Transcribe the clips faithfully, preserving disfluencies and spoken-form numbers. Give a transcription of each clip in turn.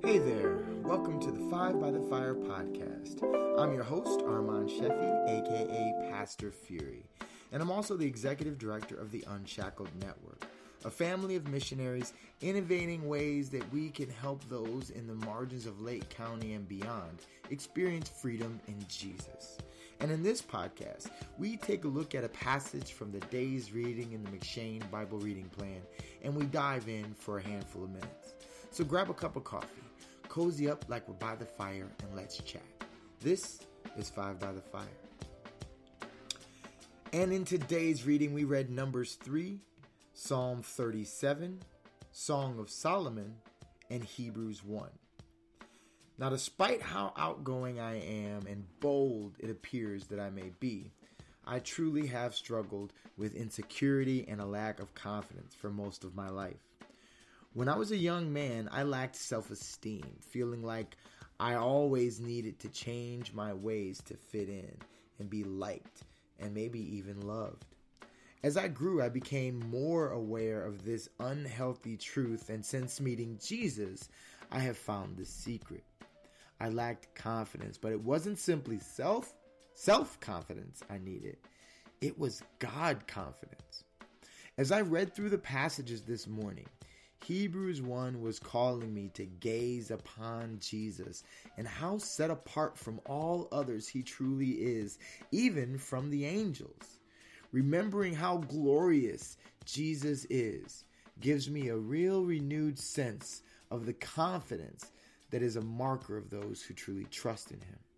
Hey there, welcome to the Five by the Fire podcast. I'm your host, Armand Sheffy, aka Pastor Fury, and I'm also the executive director of the Unshackled Network, a family of missionaries innovating ways that we can help those in the margins of Lake County and beyond experience freedom in Jesus. And in this podcast, we take a look at a passage from the day's reading in the McShane Bible Reading Plan, and we dive in for a handful of minutes. So grab a cup of coffee, cozy up like we're by the fire, and let's chat. This is Five by the Fire. And in today's reading, we read Numbers three, Psalm thirty-seven, Song of Solomon, and Hebrews one. Now, despite how outgoing I am and bold it appears that I may be, I truly have struggled with insecurity and a lack of confidence for most of my life. When I was a young man, I lacked self-esteem, feeling like I always needed to change my ways to fit in and be liked and maybe even loved. As I grew, I became more aware of this unhealthy truth, and since meeting Jesus, I have found the secret. I lacked confidence, but it wasn't simply self, self-confidence I needed. It was God confidence. As I read through the passages this morning, Hebrews one was calling me to gaze upon Jesus and how set apart from all others he truly is, even from the angels. Remembering how glorious Jesus is gives me a real renewed sense of the confidence that is a marker of those who truly trust in him.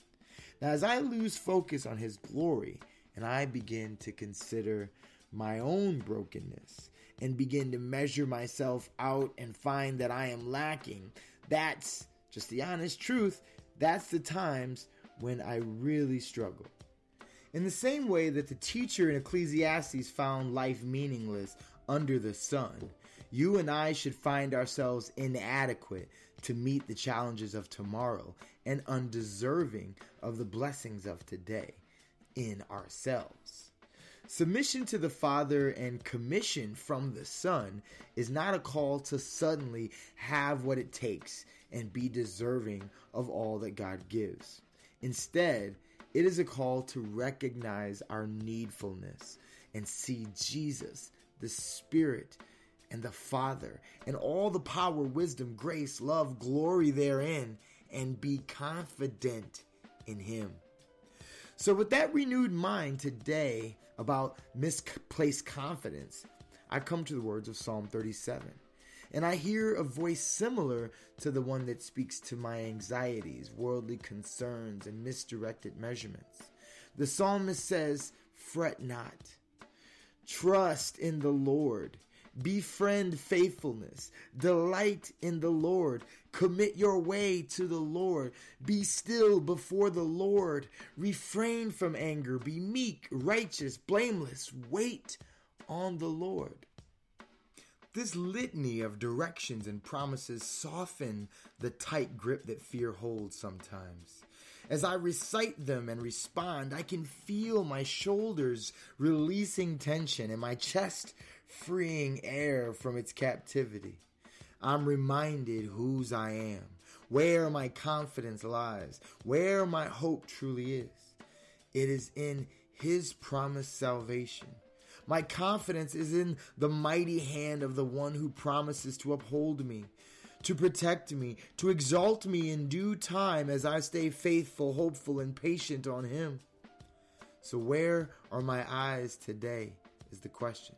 Now, as I lose focus on his glory and I begin to consider my own brokenness and begin to measure myself out and find that I am lacking, that's just the honest truth. That's the times when I really struggle. In the same way that the teacher in Ecclesiastes found life meaningless under the sun, you and I should find ourselves inadequate to meet the challenges of tomorrow and undeserving of the blessings of today in ourselves. Submission to the Father and commission from the Son is not a call to suddenly have what it takes and be deserving of all that God gives. Instead, it is a call to recognize our needfulness and see Jesus, the Spirit, and the Father, and all the power, wisdom, grace, love, glory therein, and be confident in him. So with that renewed mind today about misplaced confidence, I come to the words of Psalm thirty-seven. And I hear a voice similar to the one that speaks to my anxieties, worldly concerns, and misdirected measurements. The psalmist says, "Fret not. Trust in the Lord. Befriend faithfulness. Delight in the Lord. Commit your way to the Lord. Be still before the Lord. Refrain from anger. Be meek, righteous, blameless. Wait on the Lord." This litany of directions and promises soften the tight grip that fear holds sometimes. As I recite them and respond, I can feel my shoulders releasing tension and my chest freeing air from its captivity. I'm reminded whose I am, where my confidence lies, where my hope truly is. It is in his promised salvation. My confidence is in the mighty hand of the one who promises to uphold me, to protect me, to exalt me in due time as I stay faithful, hopeful, and patient on him. So where are my eyes today is the question.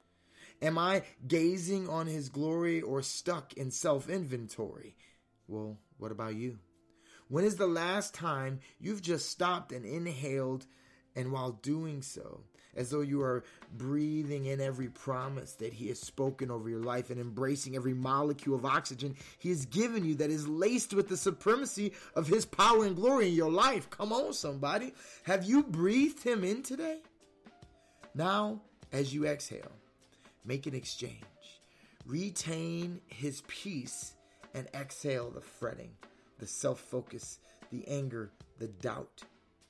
Am I gazing on his glory or stuck in self-inventory? Well, what about you? When is the last time you've just stopped and inhaled, and while doing so, as though you are breathing in every promise that he has spoken over your life and embracing every molecule of oxygen he has given you that is laced with the supremacy of his power and glory in your life? Come on, somebody. Have you breathed him in today? Now, as you exhale, make an exchange. Retain his peace and exhale the fretting, the self-focus, the anger, the doubt.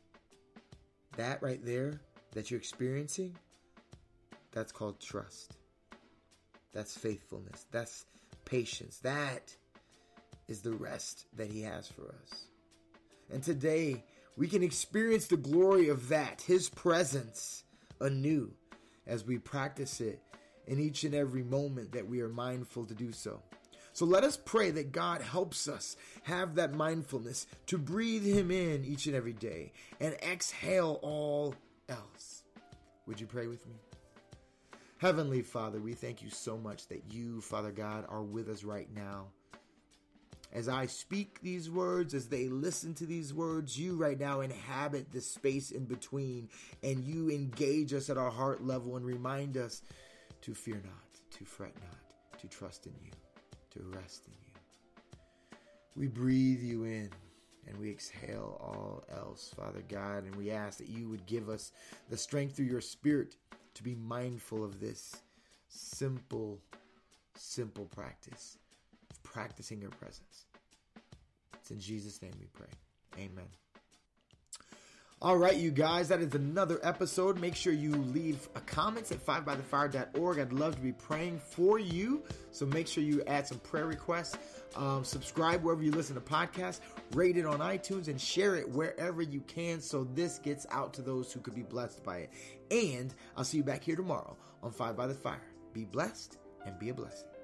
That right there that you're experiencing, that's called trust. That's faithfulness. That's patience. That is the rest that he has for us. And today, we can experience the glory of that, his presence, anew as we practice it in each and every moment that we are mindful to do so. So let us pray that God helps us have that mindfulness to breathe him in each and every day and exhale all else. Would you pray with me? Heavenly Father, we thank you so much that you, Father God, are with us right now. As I speak these words, as they listen to these words, you right now inhabit the space in between, and you engage us at our heart level and remind us to fear not, to fret not, to trust in you, to rest in you. We breathe you in and we exhale all else, Father God, and we ask that you would give us the strength through your Spirit to be mindful of this simple, simple practice of practicing your presence. It's in Jesus' name we pray. Amen. All right, you guys, that is another episode. Make sure you leave a comments at five by the fire dot org. I'd love to be praying for you. So make sure you add some prayer requests. Um, subscribe wherever you listen to podcasts. Rate it on iTunes and share it wherever you can so this gets out to those who could be blessed by it. And I'll see you back here tomorrow on Five by the Fire. Be blessed and be a blessing.